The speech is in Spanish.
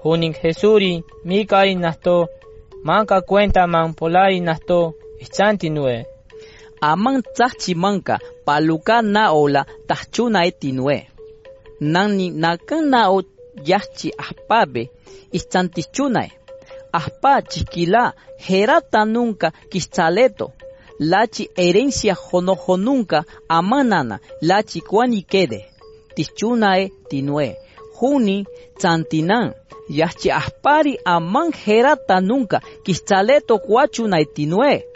Hunin Jesuri, Mikari nasto, manka cuenta man polari nasto, ichantinue. Amang tsachi manka, paluka na ola, tachuna etinue. Nani nakan na o yachi ahpabe, ichantichunai. Ahpa chiquila, herata nunca, kichaleto. Lachi herencia jonojo nunca, amanana, lachi kwani quede. Tichunae tinue. Juni, chantinan. Yachi ahpari aman herata nunca, kichaleto cuachunai tinue.